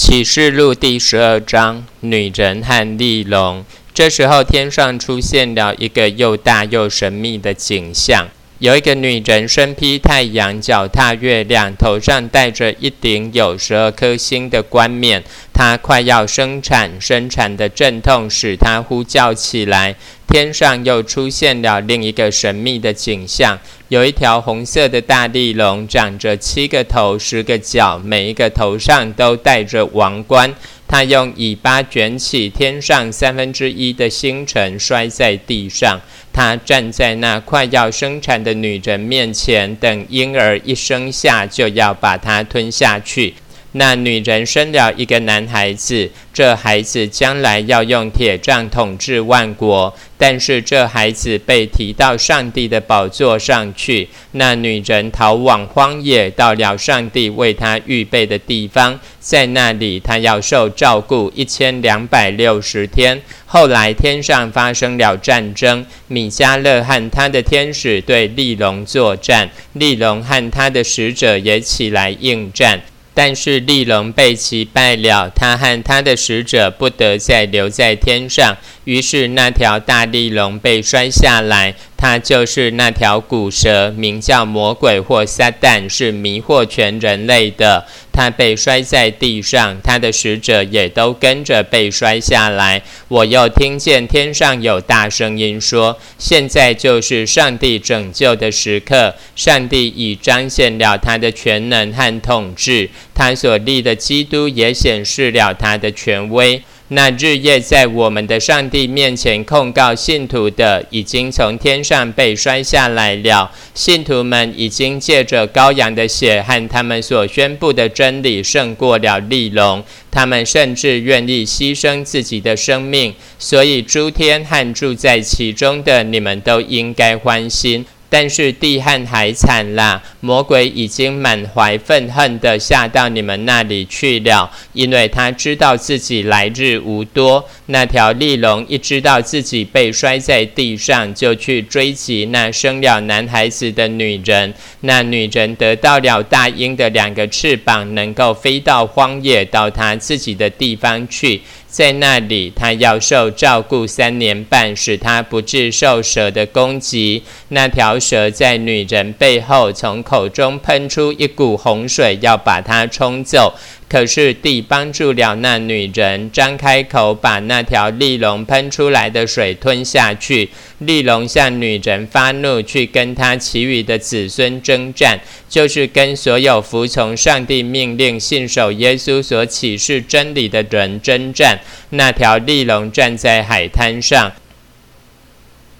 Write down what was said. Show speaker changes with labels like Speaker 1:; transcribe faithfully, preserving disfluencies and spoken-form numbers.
Speaker 1: 启示录第十二章，女人和利龙。这时候天上出现了一个又大又神秘的景象，有一个女人身披太阳，脚踏月亮，头上戴着一顶有十二颗星的冠冕。她快要生产，生产的阵痛使她呼叫起来。天上又出现了另一个神秘的景象，有一条红色的大利龙，长着七个头十个角，每一个头上都戴着王冠。它用尾巴卷起天上三分之一的星辰，摔在地上。他站在那快要生产的女人面前，等婴儿一生下，就要把它吞下去。那女人生了一个男孩子，这孩子将来要用铁杖统治万国，但是这孩子被提到上帝的宝座上去。那女人逃往荒野，到了上帝为她预备的地方，在那里她要受照顾一千两百六十天。后来天上发生了战争，米迦勒和他的天使对利龙作战，利龙和他的使者也起来应战。但是利龙被击败了，他和他的使者不得再留在天上。于是那条大利龙被摔下来，它就是那条古蛇，名叫魔鬼或撒旦，是迷惑全人类的。它被摔在地上，他的使者也都跟着被摔下来。我又听见天上有大声音说：现在就是上帝拯救的时刻，上帝已彰显了他的全能和统治，他所立的基督也显示了他的权威。那日夜在我们的上帝面前控告信徒的，已经从天上被摔下来了。信徒们已经借着羔羊的血和他们所宣布的真理胜过了利龙，他们甚至愿意牺牲自己的生命。所以诸天和住在其中的，你们都应该欢心。但是地和海惨啦，魔鬼已经满怀愤恨地下到你们那里去了，因为他知道自己来日无多。那条利龙一知道自己被摔在地上，就去追击那生了男孩子的女人。那女人得到了大鹰的两个翅膀，能够飞到荒野，到她自己的地方去。在那里，他要受照顾三年半，使他不致受蛇的攻击。那条蛇在女人背后，从口中喷出一股洪水，要把她冲走。可是地帮助了那女人，张开口把那条利龙喷出来的水吞下去。利龙向女人发怒，去跟她其余的子孙征战，就是跟所有服从上帝命令、信守耶稣所启示真理的人征战。那条利龙站在海滩上，